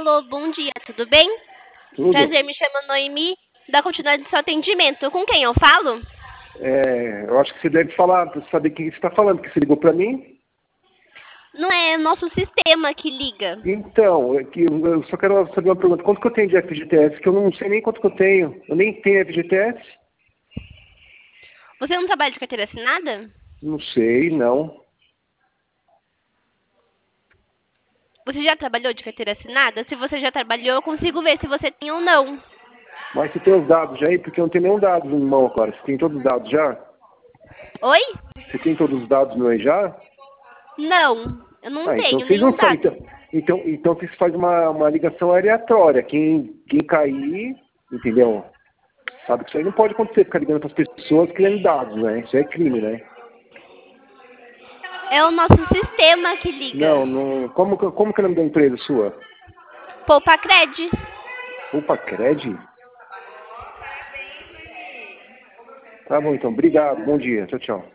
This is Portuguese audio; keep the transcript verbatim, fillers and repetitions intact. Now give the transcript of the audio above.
Alô, bom dia, tudo bem? Tudo? Prazer, me chamo Noemi, da continuidade do seu atendimento. Com quem eu falo? É, eu acho que você deve falar, pra saber quem você está falando, que você ligou para mim. Não é nosso sistema que liga. Então, é que eu eu só quero saber uma pergunta. Quanto que eu tenho de F G T S? Que eu não sei nem quanto que eu tenho. Eu nem tenho F G T S? Você não trabalha de carteira assinada? Não sei, não. Você já trabalhou de carteira assinada? Se você já trabalhou, eu consigo ver se você tem ou não. Mas você tem os dados já aí? Porque eu não tenho nenhum dado no mão agora. Você tem todos os dados já? Oi? Você tem todos os dados no aí já? Não, eu não Ah, então tenho vocês não nenhum sabem. dado. Então, então, então vocês fazem uma, uma ligação aleatória. Quem, quem cair, entendeu? Sabe que isso aí não pode acontecer, ficar ligando para as pessoas querendo dados, né? Isso é crime, né? É o nosso sistema que liga. Não, não. Como, que- como que é o nome da empresa sua? Poupa Cred. Opa, Cred? Tá bom, então. Obrigado. Bom dia. Tchau, tchau.